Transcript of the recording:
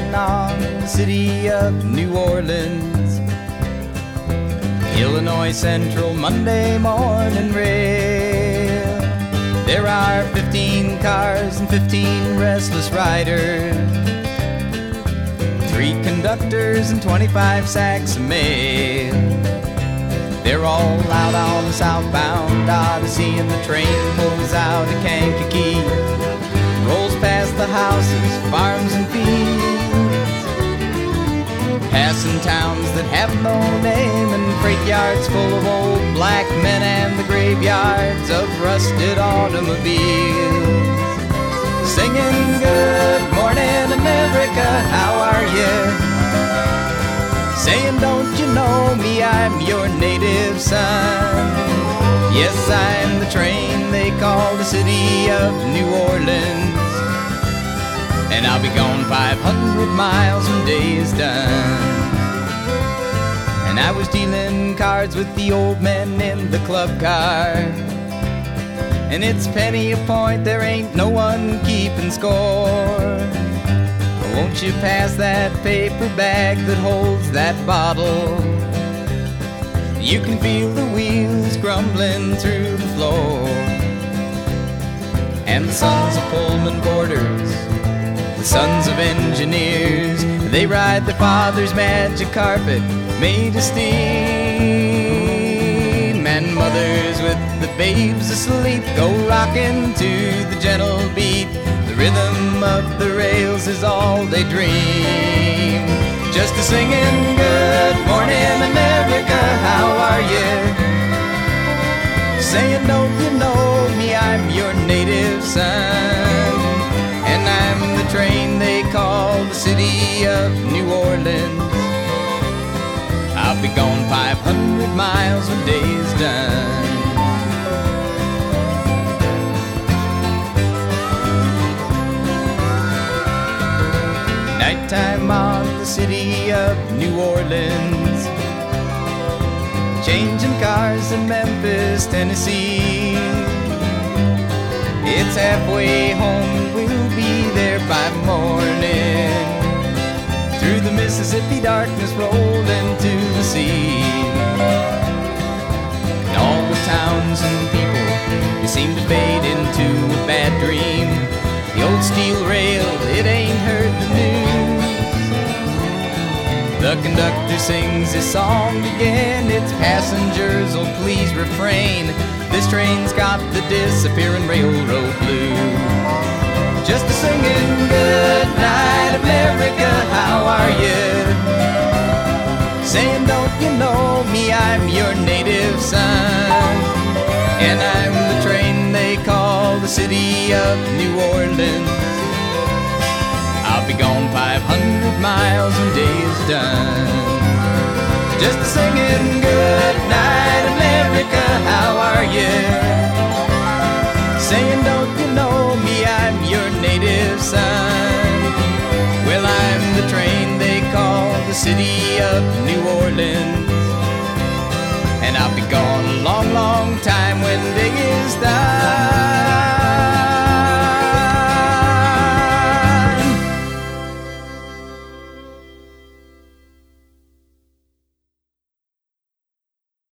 riding on the city of New Orleans. Illinois Central Monday morning rail. There are 15 cars and 15 restless riders, 3 conductors and 25 sacks of mail. They're all out on the southbound Odyssey, and the train pulls out of Kankakee, rolls past the houses, farms and fields, passing towns that have no name, and freight yards full of old black men, and the graveyards of rusted automobiles. Singing good morning America, how are you? Saying don't you know me, I'm your native son. Yes, I'm the train they call the city of New Orleans, and I'll be gone 500 miles when day is done. And I was dealing cards with the old men in the club car, and it's penny a point, there ain't no one keeping score. Won't you pass that paper bag that holds that bottle? You can feel the wheels grumbling through the floor. And the sons of Pullman porters, the sons of engineers, they ride their father's magic carpet made of steam. And mothers with the babes asleep go rocking to the gentle beat. The rhythm of the rails is all they dream. Just a singing good morning America, how are you? Saying don't you know me, I'm your native son, and I'm the train they call the city of New Orleans. I'll be gone 500 miles when day's done. Nighttime on the city of New Orleans, changing cars in Memphis, Tennessee. It's halfway home, we'll be there by morning. Through the Mississippi darkness rolling to the sea. And all the towns and people, they seem to fade into a bad dream. The old steel rail, it ain't heard the news. The conductor sings his song again. Its passengers, oh please refrain. This train's got the disappearing railroad blues. Just a singing good night America, how are you? Saying don't you know me, I'm your native son, and I'm the train they call the city of New Orleans. I'll be gone 500 miles when day's done. Just a singing good night America, how are you? Saying don't you know me, I'm your native son. Well, I'm the train they call the city of New Orleans, and I'll be gone a long, long time